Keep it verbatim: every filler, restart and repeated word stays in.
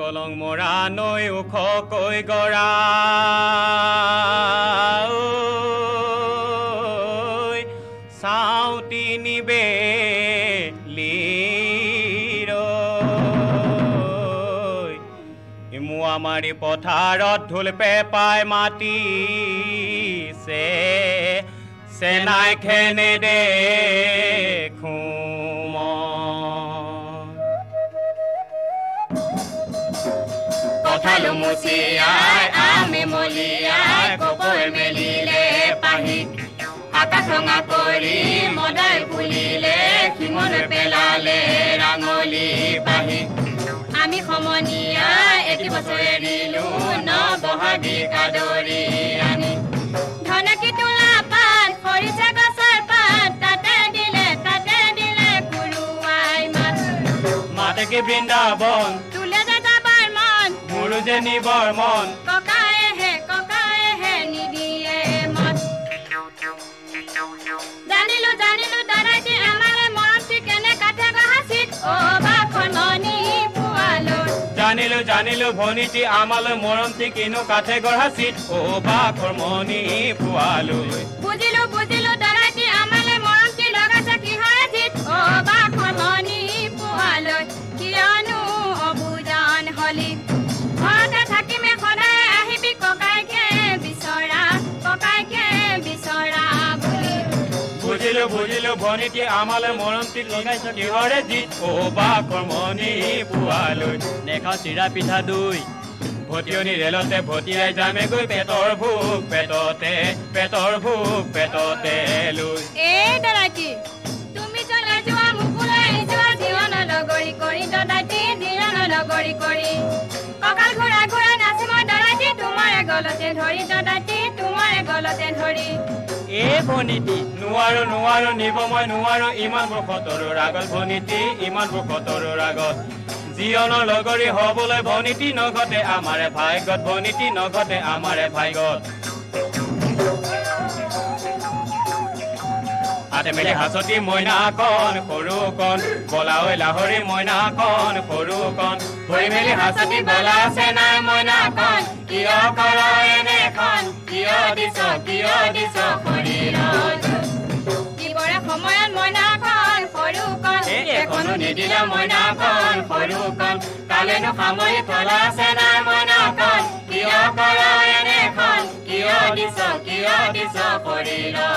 কলং মৰা নৈ ওখকৈ গৰা চাউতি নিবে মুৱা মাৰি পথাৰত ঢোল পেপাই মাতিছে চেনাই খেনে দেখো কঁঠালো মুচিয়াই আমে মলিয়াই কপৈ মেলিলে পাহি আকাশ ৰঙা কৰি মদাই ফুলিলে শিঙলৈ পেলালে ৰাঙলী পাহি আমি সমনীয়া এটি বছৰে দিলো ন বহাগী কাদৰি আনি ধনকি তোলা পাত খৰিচা গছৰ পাত তাতে দিলে তাতে দিলে কুৰুৱাই মাত মাতে কি বৃন্দাবন তোলে যে যাবাৰ মন মোৰো যে নিবৰ মন ককায়েহে ককায়েহে নিদিয়ে মত জানিলো জানিলো দাদাইটি আমাৰে মৰমটি কেনে কাঠে গহাচিত অ বাখন মনি জানিলো জানিলো ভনীটি আমালৈ মৰমটি কিনো কাঠে গঢ়াচিত অ বাখৰ মণি পোৱালৈ বুজিলো বুজিলো দাদাইটি আমালৈ মৰমটি লগাইছে কিহৰে জিত অ বাখৰ মণি পোৱালৈ কিয়নো অবুজান হলি ঘৰতে থাকিমে সদায় আহিবি ককাইকে বিচৰা ককাইকে বিচৰা বুলি বুজিলো বুজিলো ভনীটি আমালৈ মৰমটি লগাইছে কিহৰে জিত অ বাখৰ মণি পোৱালৈ নেখাওঁ চিৰা পিঠা দৈ ভটিয়নি ৰেলতে ভটিয়াই যামে গৈ পেটৰ ভোক পেটতে পেটৰ ভোক পেটতে লৈ এই দাদাইটি তুমি চলে যোৱা মুকুলৈ যোৱা জীৱন লগৰী কৰি দাদাইটি জীৱন লগৰী কৰি কঁকাল ঘূৰাই ঘূৰাই নাচি মই দাদাইটি তোমাৰে গলতে ধৰি দাদাইটি তোমাৰে গলতে ধৰি এ ভনীটি নোৱাৰো নোৱাৰো নিব মই নোৱাৰো ইমান বখতৰৰ আগত ভনীটি ইমান বখতৰৰ আগত জীৱনৰ লগৰী হবলৈ ভনীটি নঘটে আমাৰে ভাগ্যত ভনীটি নঘটে আমাৰে ভাগ্যত হাতে মেলি হাঁচতি মইনাকণ সৰুকণ বলাঐ লাহৰি মইনাকণ সৰুকণ ভৰি মেলি হাঁচতি বলা আছে নাই মইনাকণ কিয় কৰ এনেখন কিয় দিছ কিয় দিছ শৰীৰত দিবৰে সময়ত মইনাকণ সৰুকণ এখনো নিদিলে মইনাকণ সৰুকণ কালেনো সামৰি থলা আছে নাই মইনাকণ কিয় কৰ এনেখন কিয় দিছ কিয় দিছ শৰীৰত